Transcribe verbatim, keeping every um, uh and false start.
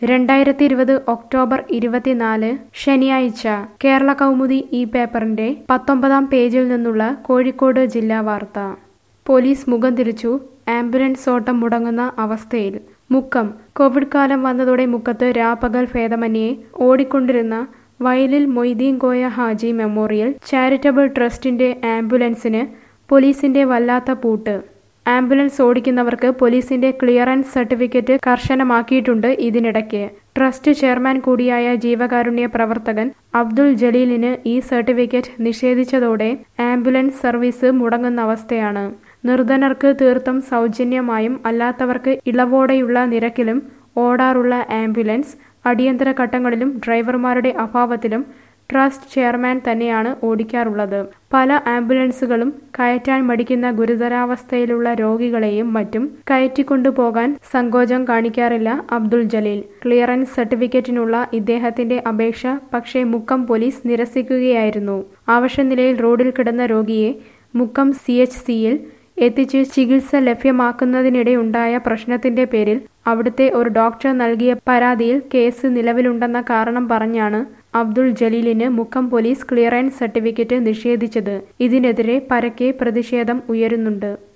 രണ്ടായിരത്തി ഇരുപത് ഒക്ടോബർ ഇരുപത്തിനാല് ശനിയാഴ്ച കേരള കൗമുദി ഈ പേപ്പറിന്റെ പത്തൊമ്പതാം പേജിൽ നിന്നുള്ള കോഴിക്കോട് ജില്ലാ വാർത്ത. പോലീസ് മുഖം തിരിച്ചു, ആംബുലൻസ് ഓട്ടം മുടങ്ങുന്ന അവസ്ഥയിൽ. മുക്കം. കോവിഡ് കാലം വന്നതോടെ മുക്കത്ത് രാപ്പകൽ ഭേദമന്യേ ഓടിക്കൊണ്ടിരുന്ന വയലിൽ മൊയ്തീൻ കോയ ഹാജി മെമ്മോറിയൽ ചാരിറ്റബിൾ ട്രസ്റ്റിന്റെ ആംബുലൻസിന് പോലീസിന്റെ വല്ലാത്ത പൂട്ട്. ആംബുലൻസ് ഓടിക്കുന്നവർക്ക് പോലീസിന്റെ ക്ലിയറൻസ് സർട്ടിഫിക്കറ്റ് കർശനമാക്കിയിട്ടുണ്ട്. ഇതിനിടയ്ക്ക് ട്രസ്റ്റ് ചെയർമാൻ കൂടിയായ ജീവകാരുണ്യ പ്രവർത്തകൻ അബ്ദുൾ ജലീലിന് ഈ സർട്ടിഫിക്കറ്റ് നിഷേധിച്ചതോടെ ആംബുലൻസ് സർവീസ് മുടങ്ങുന്ന അവസ്ഥയാണ്. നിർധനർക്ക് തീർത്തും സൗജന്യമായും അല്ലാത്തവർക്ക് ഇളവോടെയുള്ള നിരക്കിലും ഓടാറുള്ള ആംബുലൻസ് അടിയന്തര ഘട്ടങ്ങളിലും ഡ്രൈവർമാരുടെ അഭാവത്തിലും ട്രസ്റ്റ് ചെയർമാൻ തന്നെയാണ് ഓടിക്കാറുള്ളത്. പല ആംബുലൻസുകളും കയറ്റാൻ മടിക്കുന്ന ഗുരുതരാവസ്ഥയിലുള്ള രോഗികളെയും മറ്റും കയറ്റിക്കൊണ്ടുപോകാൻ സങ്കോചം കാണിക്കാറില്ല അബ്ദുൾ ജലീൽ. ക്ലിയറൻസ് സർട്ടിഫിക്കറ്റിനുള്ള ഇദ്ദേഹത്തിന്റെ അപേക്ഷ പക്ഷേ മുക്കം പോലീസ് നിരസിക്കുകയായിരുന്നു. അവശനിലയിൽ റോഡിൽ കിടന്ന രോഗിയെ മുക്കം സി എച്ച് സിയിൽ എത്തിച്ച് ചികിത്സ ലഭ്യമാക്കുന്നതിനിടെയുണ്ടായ പ്രശ്നത്തിന്റെ പേരിൽ അവിടുത്തെ ഒരു ഡോക്ടർ നൽകിയ പരാതിയിൽ കേസ് നിലവിലുണ്ടെന്ന കാരണം പറഞ്ഞാണ് അബ്ദുൾ ജലീലിന് മുക്കം പോലീസ് ക്ലിയറൻസ് സർട്ടിഫിക്കറ്റ് നിഷേധിച്ചത്. ഇതിനെതിരെ പരക്കെ പ്രതിഷേധം ഉയരുന്നുണ്ട്.